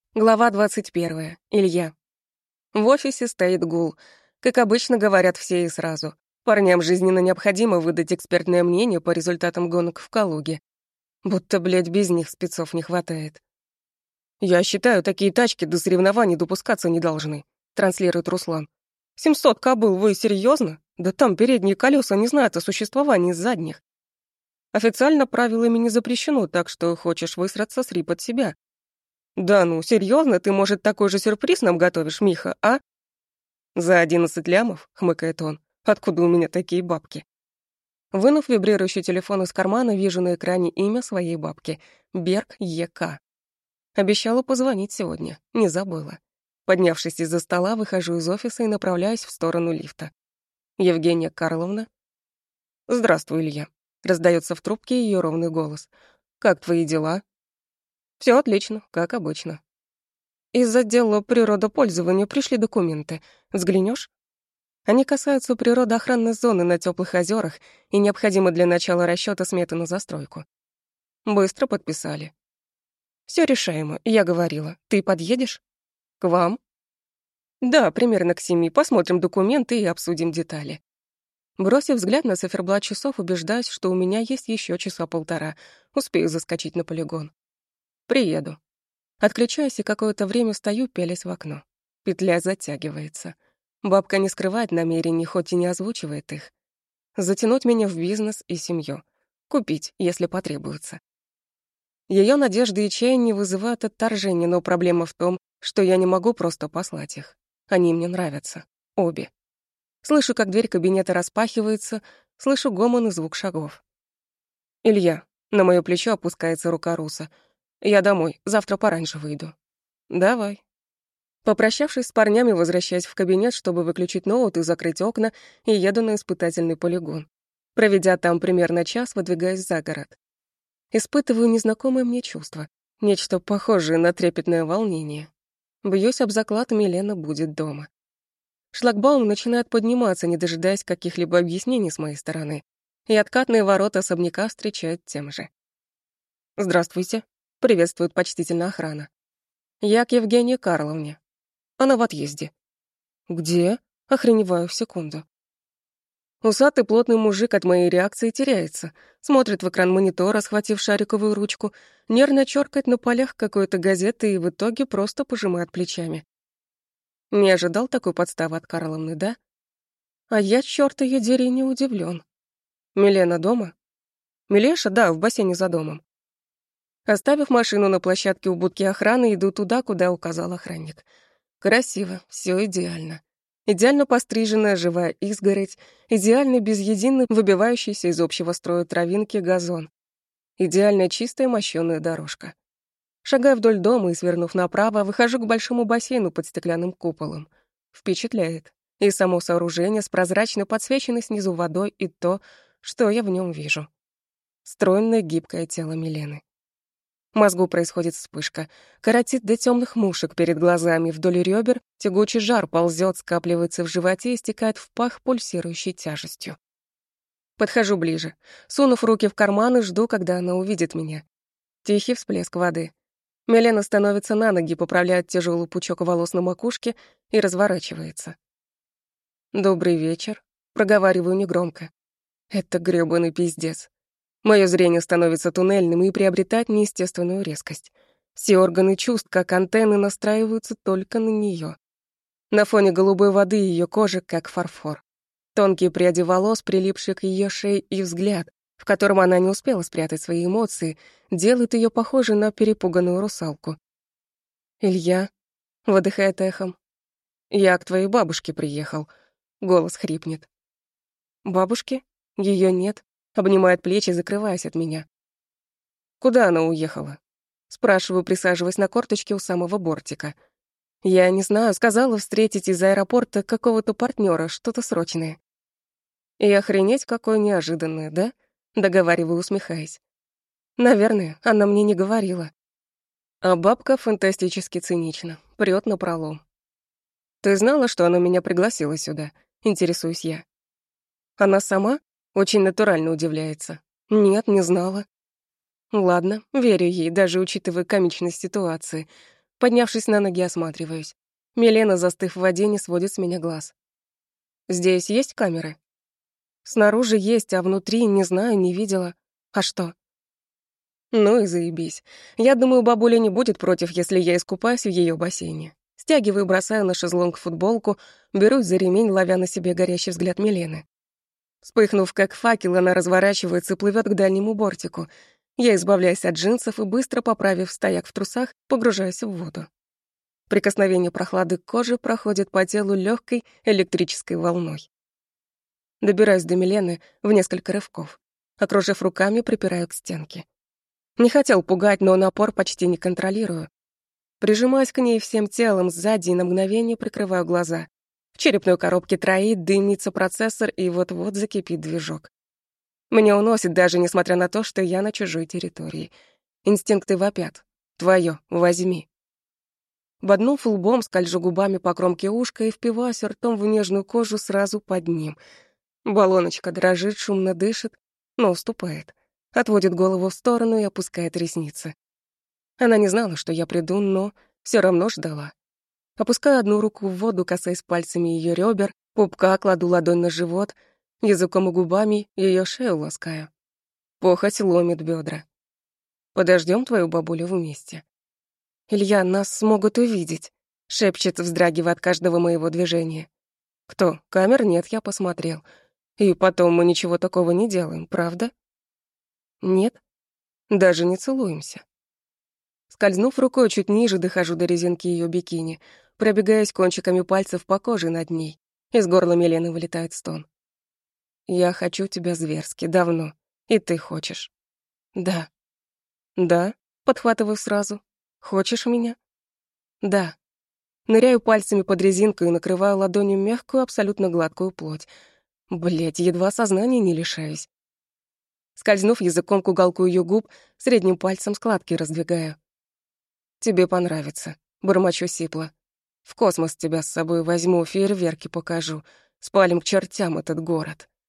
Глава 21. Илья. В офисе стоит гул. Как обычно, говорят все и сразу. Парням жизненно необходимо выдать экспертное мнение по результатам гонок в Калуге. Будто, блядь, без них спецов не хватает. «Я считаю, такие тачки до соревнований допускаться не должны», транслирует Руслан. 700 кобыл, вы серьезно? Да там передние колеса не знают о существовании задних. Официально правилами не запрещено, так что хочешь высраться, сри под себя. «Да ну, серьезно, ты, может, такой же сюрприз нам готовишь, Миха, а?» «За 11 лямов?» — хмыкает он. «Откуда у меня такие бабки?» Вынув вибрирующий телефон из кармана, вижу на экране имя своей бабки — Берг Е.К. Обещала позвонить сегодня, не забыла. Поднявшись из-за стола, выхожу из офиса и направляюсь в сторону лифта. «Евгения Карловна?» «Здравствуй, Илья», — раздается в трубке ее ровный голос. «Как твои дела?» «Все отлично, как обычно». Из отдела природопользования пришли документы. Взглянешь? Они касаются природоохранной зоны на теплых озерах и необходимы для начала расчета сметы на застройку. Быстро подписали. Все решаемо, я говорила. Ты подъедешь? К вам? Да, примерно к 7. Посмотрим документы и обсудим детали. Бросив взгляд на циферблат часов, убеждаюсь, что у меня есть еще часа полтора. Успею заскочить на полигон. Приеду. Отключаюсь и какое-то время стою, пялясь в окно. Петля затягивается. Бабка не скрывает намерений, хоть и не озвучивает их. Затянуть меня в бизнес и семью. Купить, если потребуется. Ее надежды и чаяние вызывают отторжение, но проблема в том, что я не могу просто послать их. Они мне нравятся. Обе. Слышу, как дверь кабинета распахивается, слышу гомон и звук шагов. «Илья», на моё плечо опускается рука Руса. «Я домой, завтра пораньше выйду». «Давай». Попрощавшись с парнями, возвращаюсь в кабинет, чтобы выключить ноут и закрыть окна, и еду на испытательный полигон. Проведя там примерно час, выдвигаюсь за город. Испытываю незнакомое мне чувство, нечто похожее на трепетное волнение. Бьюсь об заклад, Милена будет дома. Шлагбаум начинает подниматься, не дожидаясь каких-либо объяснений с моей стороны, и откатные ворота особняка встречают тем же. «Здравствуйте», — приветствует почтительно охрана. «Я к Евгении Карловне. Она в отъезде». «Где?» — охреневаю в секунду. Усатый плотный мужик от моей реакции теряется, смотрит в экран монитора, схватив шариковую ручку, нервно чёркает на полях какой-то газеты и в итоге просто пожимает плечами. Не ожидал такой подставы от Карловны, да? А я, чёрт её дери, не удивлён. Милена дома? Милеша, да, в бассейне за домом. Оставив машину на площадке у будки охраны, иду туда, куда указал охранник. Красиво, всё идеально. Идеально постриженная живая изгородь, идеально без единой выбивающейся из общего строя травинки газон. Идеально чистая мощёная дорожка. Шагая вдоль дома и свернув направо, выхожу к большому бассейну под стеклянным куполом. Впечатляет. И само сооружение с прозрачно подсвеченной снизу водой, и то, что я в нём вижу. Стройное гибкое тело Милены. В мозгу происходит вспышка. Коротит до темных мушек перед глазами, вдоль ребер тягучий жар ползет, скапливается в животе и стекает в пах пульсирующей тяжестью. Подхожу ближе. Сунув руки в карманы, жду, когда она увидит меня. Тихий всплеск воды. Милена становится на ноги, поправляет тяжелый пучок волос на макушке и разворачивается. «Добрый вечер», — проговариваю негромко. Это грёбаный пиздец. Моё зрение становится туннельным и приобретает неестественную резкость. Все органы чувств, как антенны, настраиваются только на неё. На фоне голубой воды её кожа как фарфор. Тонкие пряди волос, прилипшие к её шее, и взгляд, в котором она не успела спрятать свои эмоции, делают её похожей на перепуганную русалку. «Илья», — выдыхает эхом, — «я к твоей бабушке приехал», — голос хрипнет. «Бабушке? Её нет». Обнимает плечи, закрываясь от меня. «Куда она уехала?» Спрашиваю, присаживаясь на корточке у самого бортика. «Я не знаю, сказала встретить из аэропорта какого-то партнера, что-то срочное». И охренеть, какое неожиданное, да? Договариваю, усмехаясь. Наверное, она мне не говорила. А бабка фантастически цинична, прёт напролом. «Ты знала, что она меня пригласила сюда?» Интересуюсь я. Она сама? Очень натурально удивляется. Нет, не знала. Ладно, верю ей, даже учитывая комичность ситуации. Поднявшись на ноги, осматриваюсь. Милена, застыв в воде, не сводит с меня глаз. «Здесь есть камеры?» «Снаружи есть, а внутри не знаю, не видела. А что?» «Ну и заебись. Я думаю, бабуля не будет против, если я искупаюсь в ее бассейне». Стягиваю, бросаю на шезлонг футболку, берусь за ремень, ловя на себе горящий взгляд Милены. Вспыхнув, как факел, она разворачивается и плывет к дальнему бортику. Я избавляюсь от джинсов и, быстро поправив стояк в трусах, погружаюсь в воду. Прикосновение прохлады к коже проходит по телу легкой электрической волной. Добираюсь до Милены в несколько рывков. Окружив руками, припираю к стенке. Не хотел пугать, но напор почти не контролирую. Прижимаюсь к ней всем телом сзади и на мгновение прикрываю глаза. В черепной коробке троит, дымится процессор, и вот-вот закипит движок. Меня уносит даже несмотря на то, что я на чужой территории. Инстинкты вопят. Твое, возьми. Боднув лбом, скольжу губами по кромке ушка и впиваюсь ртом в нежную кожу сразу под ним. Баллоночка дрожит, шумно дышит, но уступает. Отводит голову в сторону и опускает ресницы. Она не знала, что я приду, но все равно ждала. Опускаю одну руку в воду, касаясь пальцами ее ребер, пупка, кладу ладонь на живот, языком и губами ее шею ласкаю. Похоть ломит бедра. Подождем твою бабулю вместе. Илья, нас смогут увидеть, шепчет, вздрагивая от каждого моего движения. Кто? Камер нет, я посмотрел. И потом мы ничего такого не делаем, правда? Нет. Даже не целуемся. Скользнув рукой чуть ниже, дохожу до резинки ее бикини, пробегаясь кончиками пальцев по коже над ней. Из горла Милены вылетает стон. «Я хочу тебя зверски, давно. И ты хочешь». «Да». «Да?» — подхватываю сразу. «Хочешь меня?» «Да». Ныряю пальцами под резинку и накрываю ладонью мягкую, абсолютно гладкую плоть. Блядь, едва сознания не лишаюсь. Скользнув языком к уголку ее губ, средним пальцем складки раздвигаю. «Тебе понравится», — бормочу сипло. «В космос тебя с собой возьму, фейерверки покажу. Спалим к чертям этот город».